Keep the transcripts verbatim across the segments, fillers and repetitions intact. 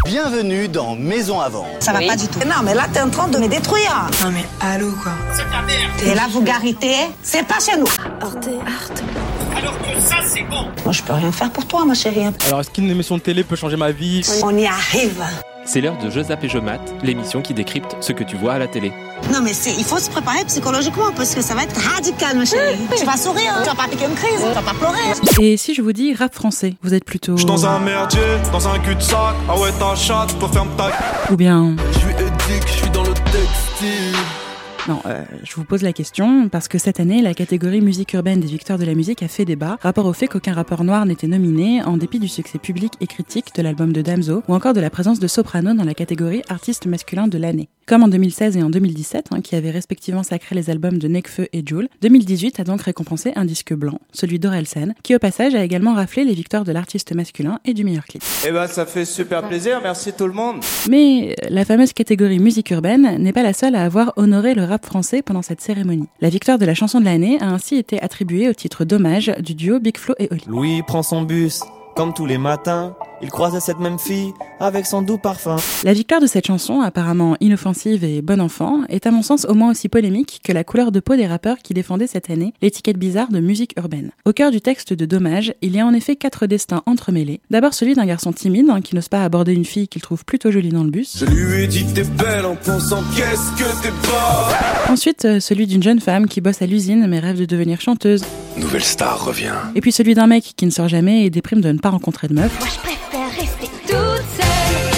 Bienvenue dans Maison à vendre. Ça va oui. Pas du tout. Non, mais là, t'es en train de me détruire. Non, mais allô, quoi. C'est ta merde. Et la vulgarité, c'est pas chez nous. Arte, Arte. Alors que ça, c'est bon. Moi, je peux rien faire pour toi, ma chérie. Alors, est-ce qu'une émission de télé peut changer ma vie ? On y arrive. C'est l'heure de Je zappe et je mate, l'émission qui décrypte ce que tu vois à la télé. Non, mais c'est, il faut se préparer psychologiquement parce que ça va être radical, ma chérie. Tu vas sourire, hein. Tu vas pas piquer une crise, tu vas pas pleurer. Et si je vous dis rap français, vous êtes plutôt... Je suis dans un merdier, dans un cul-de-sac. Ah ouais, ta chatte, toi ferme ta... Ou bien... Je suis éthique, je suis dans le textile. Non, euh, je vous pose la question parce que cette année, la catégorie musique urbaine des victoires de la musique a fait débat, rapport au fait qu'aucun rappeur noir n'était nominé en dépit du succès public et critique de l'album de Damso ou encore de la présence de Soprano dans la catégorie artiste masculin de l'année. Comme en deux mille seize et en deux mille dix-sept, hein, qui avaient respectivement sacré les albums de Nekfeu et Jul, deux mille dix-huit a donc récompensé un disque blanc, celui d'Orelsan, qui au passage a également raflé les victoires de l'artiste masculin et du meilleur clip. Eh ben ça fait super plaisir, merci tout le monde. Mais la fameuse catégorie musique urbaine n'est pas la seule à avoir honoré le rap français pendant cette cérémonie. La victoire de la chanson de l'année a ainsi été attribuée au titre d'hommage du duo Big Flo et Oli. Louis prend son bus, comme tous les matins, il croise cette même fille avec son doux parfum. La victoire de cette chanson, apparemment inoffensive et bon enfant, est à mon sens au moins aussi polémique que la couleur de peau des rappeurs qui défendaient cette année l'étiquette bizarre de musique urbaine. Au cœur du texte de Dommage, il y a en effet quatre destins entremêlés. D'abord celui d'un garçon timide hein, qui n'ose pas aborder une fille qu'il trouve plutôt jolie dans le bus. Je lui ai dit t'es belle en pensant qu'est-ce que t'es pas. Ensuite euh, celui d'une jeune femme qui bosse à l'usine mais rêve de devenir chanteuse. Nouvelle star revient. Et puis celui d'un mec qui ne sort jamais et déprime de ne pas rencontrer de meuf. Moi je préfère rester toute seule.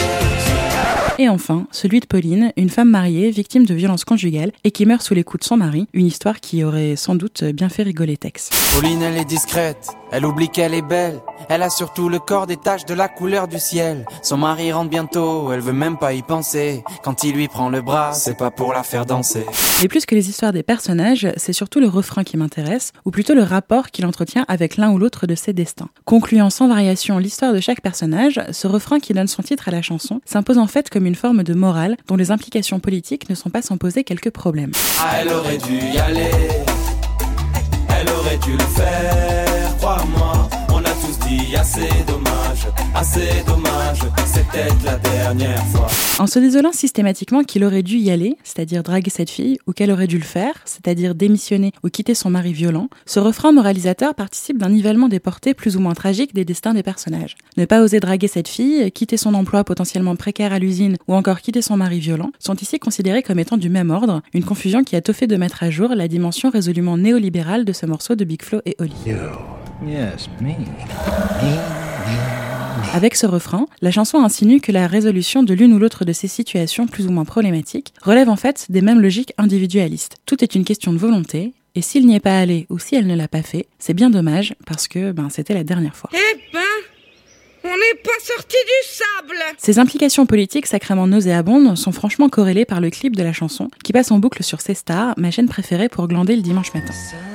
Et enfin, celui de Pauline, une femme mariée, victime de violences conjugales et qui meurt sous les coups de son mari, une histoire qui aurait sans doute bien fait rigoler Tex. Pauline, elle est discrète, elle oublie qu'elle est belle, elle a surtout le corps des taches de la couleur du ciel. Son mari rentre bientôt, elle veut même pas y penser, quand il lui prend le bras, c'est pas pour la faire danser. Et plus que les histoires des personnages, c'est surtout le refrain qui m'intéresse, ou plutôt le rapport qu'il entretient avec l'un ou l'autre de ses destins. Concluant sans variation l'histoire de chaque personnage, ce refrain qui donne son titre à la chanson s'impose en fait comme une forme de morale dont les implications politiques ne sont pas sans poser quelques problèmes. Ah, elle aurait dû y aller, elle aurait dû le faire, crois-moi, on a tous dit assez dommage, assez dommage, c'est peut-être la dernière fois. En se désolant systématiquement qu'il aurait dû y aller, c'est-à-dire draguer cette fille, ou qu'elle aurait dû le faire, c'est-à-dire démissionner ou quitter son mari violent, ce refrain moralisateur participe d'un nivellement des portées plus ou moins tragiques des destins des personnages. Ne pas oser draguer cette fille, quitter son emploi potentiellement précaire à l'usine ou encore quitter son mari violent sont ici considérés comme étant du même ordre, une confusion qui a tôt fait de mettre à jour la dimension résolument néolibérale de ce morceau de Big Flo et Oli. You. Yes, me. Avec ce refrain, la chanson insinue que la résolution de l'une ou l'autre de ces situations plus ou moins problématiques relève en fait des mêmes logiques individualistes. Tout est une question de volonté, et s'il n'y est pas allé ou si elle ne l'a pas fait, c'est bien dommage parce que ben, c'était la dernière fois. Eh ben, on n'est pas sorti du sable. Ces implications politiques sacrément nauséabondes sont franchement corrélées par le clip de la chanson qui passe en boucle sur C Star, ma chaîne préférée pour glander le dimanche matin.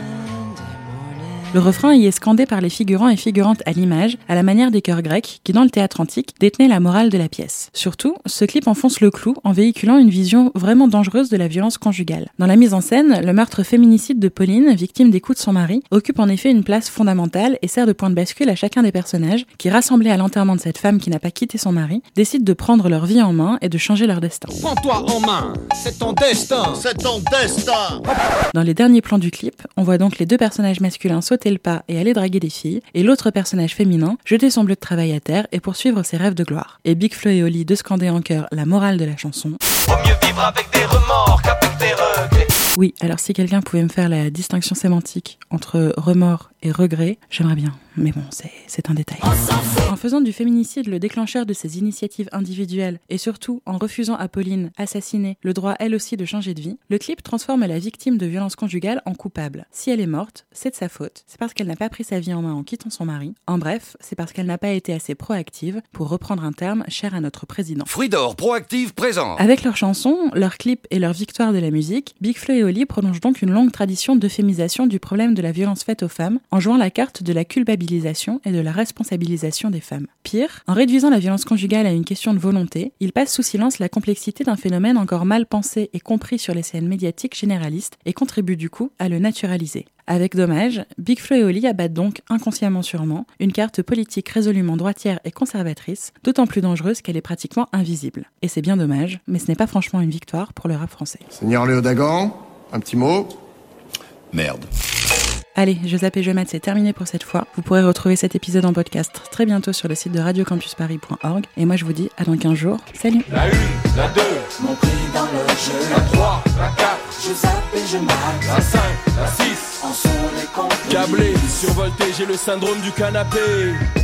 Le refrain y est scandé par les figurants et figurantes à l'image, à la manière des chœurs grecs qui, dans le théâtre antique, détenaient la morale de la pièce. Surtout, ce clip enfonce le clou en véhiculant une vision vraiment dangereuse de la violence conjugale. Dans la mise en scène, le meurtre féminicide de Pauline, victime des coups de son mari, occupe en effet une place fondamentale et sert de point de bascule à chacun des personnages qui, rassemblés à l'enterrement de cette femme qui n'a pas quitté son mari, décident de prendre leur vie en main et de changer leur destin. Prends-toi en main, c'est ton destin, c'est ton destin. Dans les derniers plans du clip, on voit donc les deux personnages masculins sauter le pas et aller draguer des filles, et l'autre personnage féminin jeter son bleu de travail à terre et poursuivre ses rêves de gloire. Et Big Flo et Oli de scander en chœur la morale de la chanson. Vaut mieux vivre avec des remords qu'avec des regrets. Oui, alors si quelqu'un pouvait me faire la distinction sémantique entre remords et regrets, j'aimerais bien. Mais bon, c'est, c'est un détail. En faisant du féminicide le déclencheur de ses initiatives individuelles et surtout en refusant à Pauline, assassinée, le droit elle aussi de changer de vie, le clip transforme la victime de violences conjugales en coupable. Si elle est morte, c'est de sa faute. C'est parce qu'elle n'a pas pris sa vie en main en quittant son mari. En bref, c'est parce qu'elle n'a pas été assez proactive, pour reprendre un terme cher à notre président. Fruit d'or, proactive, présent. Avec leurs chansons, leurs clips et leur victoire de la musique, Big Flo et Oli prolongent donc une longue tradition d'euphémisation du problème de la violence faite aux femmes en jouant la carte de la culpabilisation et de la responsabilisation des femmes. Pire, en réduisant la violence conjugale à une question de volonté, il passe sous silence la complexité d'un phénomène encore mal pensé et compris sur les scènes médiatiques généralistes et contribue du coup à le naturaliser. Avec Dommage, Big Flo et Oli abattent donc, inconsciemment sûrement, une carte politique résolument droitière et conservatrice, d'autant plus dangereuse qu'elle est pratiquement invisible. Et c'est bien dommage, mais ce n'est pas franchement une victoire pour le rap français. Seigneur Léo Dagan, un petit mot. Merde. Allez, Je zappe et je mate, c'est terminé pour cette fois. Vous pourrez retrouver cet épisode en podcast très bientôt sur le site de radio campus paris point org. Et moi je vous dis à dans quinze jours. Salut. La une, la deux, mon prix dans le jeu. La trois, la quatre, je zappe et je mate. La cinq, la six, en sont les comptes. Câblé, survolté, j'ai le syndrome du canapé.